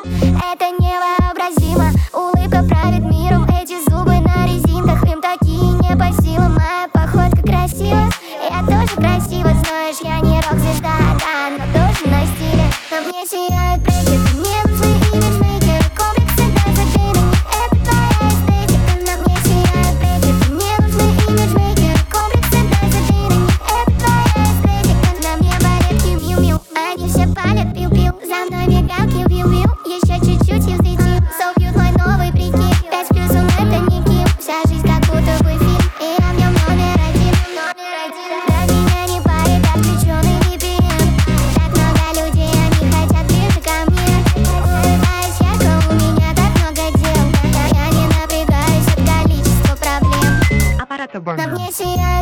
Это невообразимо. Улыбка правит миром, эти зубы на резинках, им такие не по силам. Моя походка красива, я тоже красива. Знаешь, я не рок-звезда, да, но тоже на стиле. На мне сияют брекеты, мне нужны имиджмейкеры. Комплексы даже ты на них, это твоя эстетика. На мне сияют брекеты, мне нужны имиджмейкеры. Комплексы даже ты на них, это твоя эстетика. На мне балетки вью-вью, они все палят пил-пил. За мной мигалки вью-вью, еще чуть-чуть и взлетим. So cute, мой новый прикид, 5 плюс он это не Ким. Вся жизнь как будто бы фильм, и я в нем номер один. Ради меня не парит отключенный VPN. Так много людей, они хотят ближе ко мне. Улыбаюсь ярко, у меня так много дел. Я не напрягаюсь от количества проблем. Аппарат На Warner. мне сияет